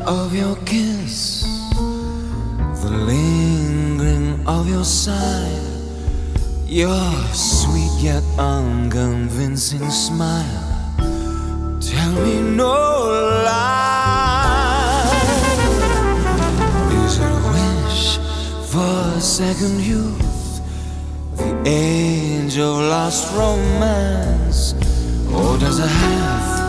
of your kiss, the lingering of your sigh, your sweet yet unconvincing smile. Tell me no lie. Is it a wish for a second youth, the age of lost romance, or does it have